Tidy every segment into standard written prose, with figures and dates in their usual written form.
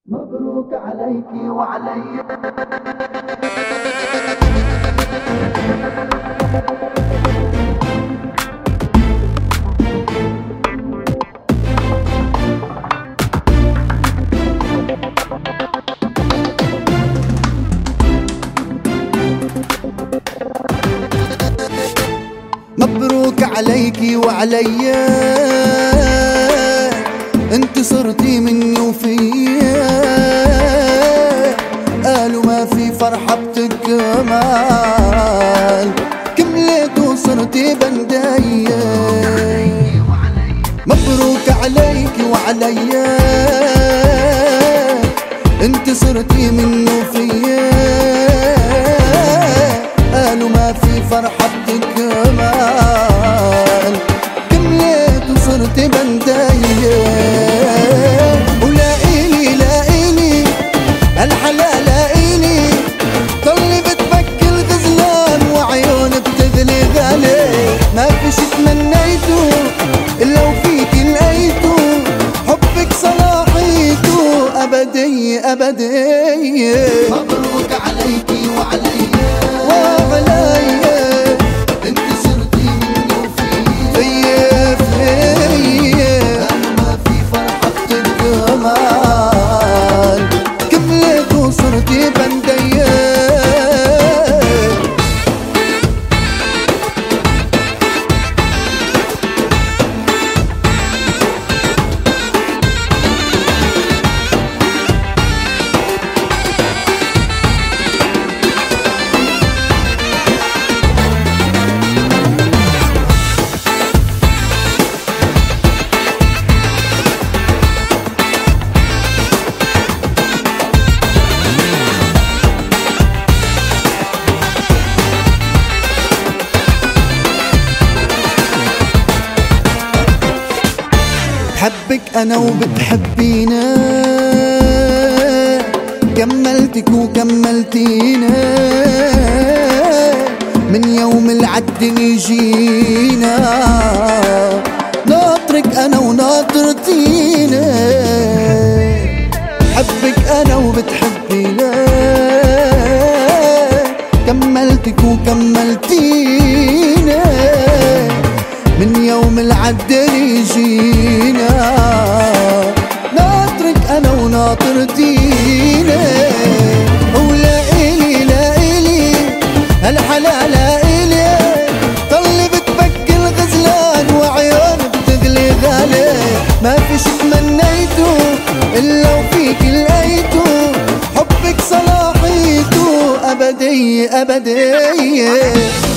مبروك عليك وعلي. مبروك عليكي وعليا، انت صرتي مني وفيا، قالوا ما في فرحة بتكمل، كملت وصرتي بندية. مبروك عليكي وعليا، انت صرتي مني وفيا، قالوا ما في فرحة بتكمل، كملت وصرت بندية. ولاقيني لاقيني الحلال، لاقيني طلي بتبكي الغزلان وعيون بتغلي غالي، ما فيش تمنيته إلا وفيكي لقيته، حبك صلاحيته أبدية أبدية. مبروك عليك وعلي، انت صرتي مني وفيا، ما في فرحة بتكمل، كملت وصرتي بندية. بحبك أنا وبتحبينا، كملتك وكملتينا، من يوم العد نجينا، ناطرك أنا وناطرتينا. بحبك أنا وبتحبينا، كملتك وكملتينا، من يوم العد يجينا، ناطرك أنا وناطرتينا. ولاقيلي لاقيلي الحلال، لاقيلي طلي بتبكي الغزلان وعيون بتغلي غالي، ما فيش تمنيته إلا وفيكي لقيته، حبك صلاحيته أبدية أبدية.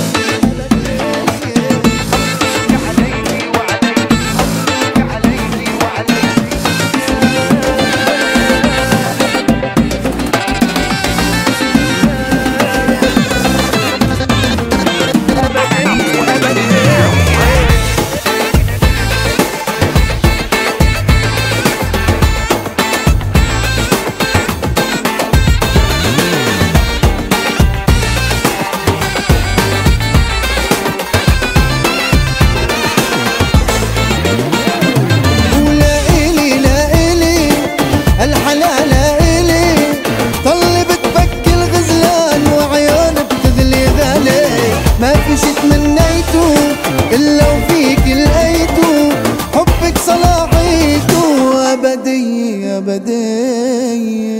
ما فيش تمنيته إلا وفيكي لقيته، حبك صلاحيته أبدية أبدية.